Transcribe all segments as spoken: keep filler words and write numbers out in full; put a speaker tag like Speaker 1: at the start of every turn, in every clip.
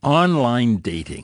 Speaker 1: online dating,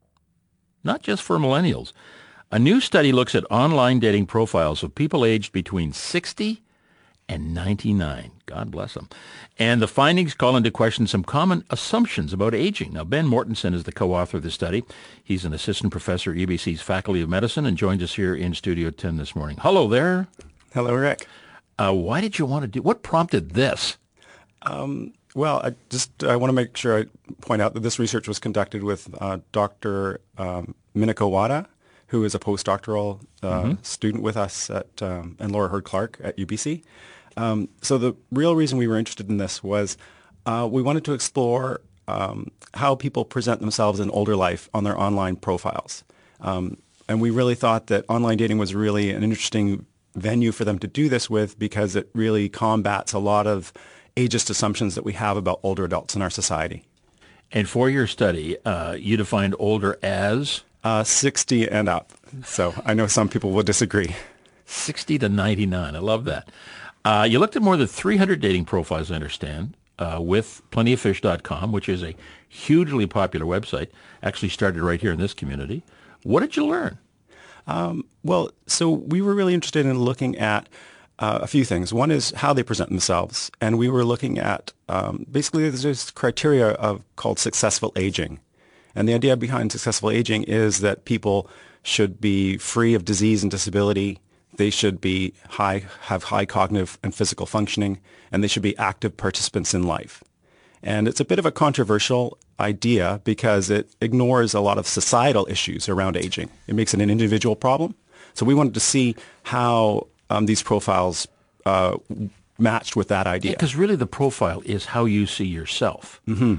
Speaker 1: not just for millennials. A new study looks at online dating profiles of people aged between sixty and ninety-nine. God bless them. And the findings call into question some common assumptions about aging. Now, Ben Mortensen is the co-author of the study. He's an assistant professor at U B C's Faculty of Medicine and joins us here in Studio ten this morning. Hello there.
Speaker 2: Hello, Rick.
Speaker 1: Uh, why did you want to do, what prompted this?
Speaker 2: Um, well, I just I want to make sure I point out that this research was conducted with uh, Doctor Um, Minako Wada, who is a postdoctoral uh, mm-hmm. student with us at, um, and Laura Hurd-Clark at U B C. Um, so the real reason we were interested in this was uh, we wanted to explore um, how people present themselves in older life on their online profiles. Um, and we really thought that online dating was really an interesting venue for them to do this with because it really combats a lot of ageist assumptions that we have about older adults in our society.
Speaker 1: And for your study, uh, you defined older as?
Speaker 2: Uh, sixty and up. So I know some people will disagree.
Speaker 1: sixty to ninety-nine. I love that. Uh, you looked at more than three hundred dating profiles, I understand, uh, with plenty of fish dot com, which is a hugely popular website, actually started right here in this community. What did you learn?
Speaker 2: Um, well, so we were really interested in looking at uh, a few things. One is how they present themselves, and we were looking at um, basically there's this criteria of called successful aging. And the idea behind successful aging is that people should be free of disease and disability. They should be high, have high cognitive and physical functioning, and they should be active participants in life. And it's a bit of a controversial idea because it ignores a lot of societal issues around aging. It makes it an individual problem. So we wanted to see how um, these profiles uh, matched with that idea.
Speaker 1: Because really the profile is how you see yourself.
Speaker 2: Mm-hmm.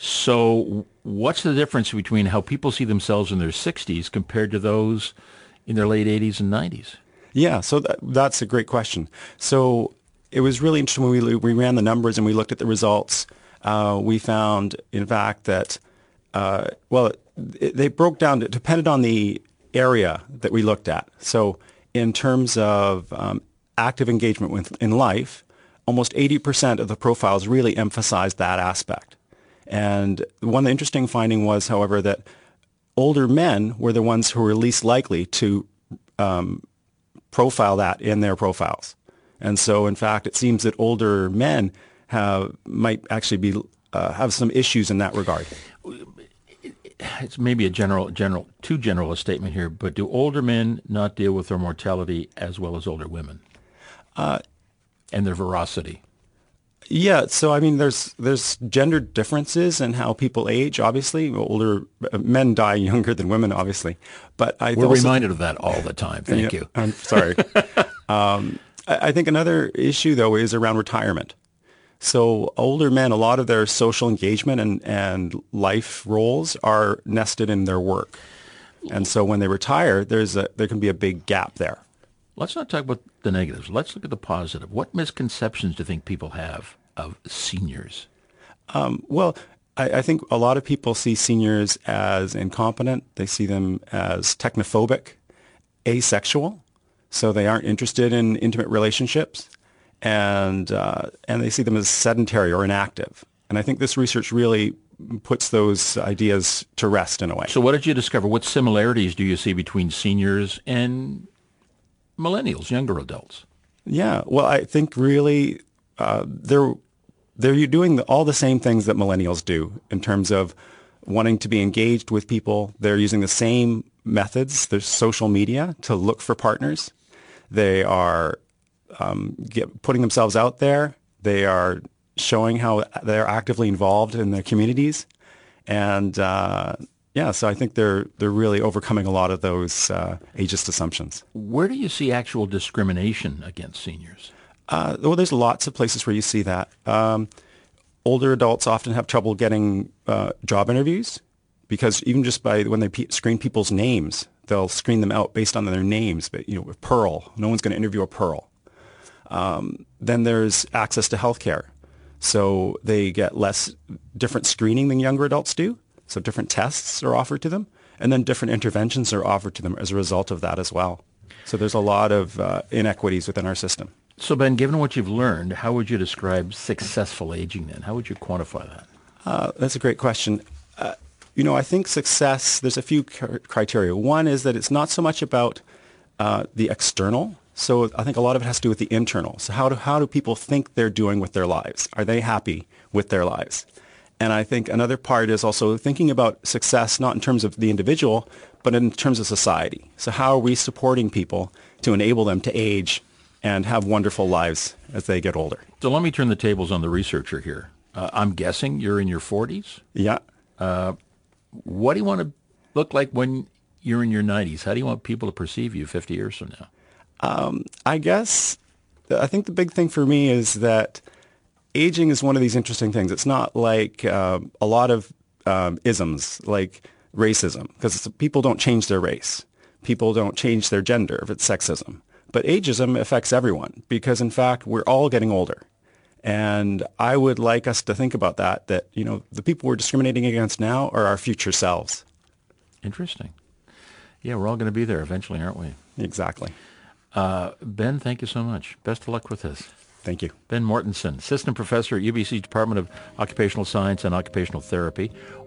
Speaker 1: So what's the difference between how people see themselves in their sixties compared to those in their late eighties and nineties?
Speaker 2: Yeah, so that, that's a great question. So it was really interesting when we, we ran the numbers and we looked at the results. Uh, we found, in fact, that, uh, well, it, they broke down, it depended on the area that we looked at. So in terms of um, active engagement with, in life, almost eighty percent of the profiles really emphasized that aspect. And one of the interesting finding was, however, that older men were the ones who were least likely to um, profile that in their profiles. And so, in fact, it seems that older men have might actually be uh, have some issues in that regard.
Speaker 1: It's maybe a general, general, too general a statement here, but do older men not deal with their mortality as well as older women
Speaker 2: uh,
Speaker 1: and their veracity?
Speaker 2: Yeah, so I mean, there's there's gender differences in how people age. Obviously, older men die younger than women, obviously. But I
Speaker 1: we're
Speaker 2: also,
Speaker 1: reminded of that all the time. Thank
Speaker 2: yeah,
Speaker 1: you.
Speaker 2: I'm sorry. um, I, I think another issue though is around retirement. So older men, a lot of their social engagement and, and life roles are nested in their work, and so when they retire, there's a there can be a big gap there.
Speaker 1: Let's not talk about the negatives. Let's look at the positive. What misconceptions do you think people have of seniors?
Speaker 2: Um, well, I, I think a lot of people see seniors as incompetent. They see them as technophobic, asexual, so they aren't interested in intimate relationships, and uh, and they see them as sedentary or inactive. And I think this research really puts those ideas to rest in a way.
Speaker 1: So what did you discover? What similarities do you see between seniors and millennials, younger adults?
Speaker 2: Yeah, well, I think really uh, they're they're doing the, all the same things that millennials do in terms of wanting to be engaged with people. They're using the same methods. There's social media to look for partners. They are um, get, putting themselves out there. They are showing how they're actively involved in their communities, and uh, yeah, so I think they're they're really overcoming a lot of those uh, ageist assumptions.
Speaker 1: Where do you see actual discrimination against seniors?
Speaker 2: Uh, well, there's lots of places where you see that. Um, older adults often have trouble getting uh, job interviews because even just by when they pe- screen people's names, they'll screen them out based on their names. But you know, with Pearl, no one's going to interview a Pearl. Um, then there's access to health care. So they get less different screening than younger adults do. So different tests are offered to them, and then different interventions are offered to them as a result of that as well. So there's a lot of uh, inequities within our system.
Speaker 1: So Ben, given what you've learned, how would you describe successful aging then? How would you quantify that?
Speaker 2: Uh, that's a great question. Uh, you know, I think success, there's a few cr- criteria. One is that it's not so much about uh, the external. So I think a lot of it has to do with the internal. So how do, how do people think they're doing with their lives? Are they happy with their lives? And I think another part is also thinking about success, not in terms of the individual, but in terms of society. So how are we supporting people to enable them to age and have wonderful lives as they get older?
Speaker 1: So let me turn the tables on the researcher here. Uh, I'm guessing you're in your forties.
Speaker 2: Yeah.
Speaker 1: What do you want to look like when you're in your nineties? How do you want people to perceive you fifty years from now?
Speaker 2: I guess I think the big thing for me is that aging is one of these interesting things. It's not like um, a lot of um, isms like racism, because people don't change their race. People don't change their gender if it's sexism. But ageism affects everyone because, in fact, we're all getting older. And I would like us to think about that, that, you know, the people we're discriminating against now are our future selves.
Speaker 1: Interesting. Yeah, we're all going to be there eventually, aren't we?
Speaker 2: Exactly.
Speaker 1: Uh, Ben, thank you so much. Best of luck with this.
Speaker 2: Thank you.
Speaker 1: Ben Mortensen, Assistant Professor at U B C's Department of Occupational Science and Occupational Therapy.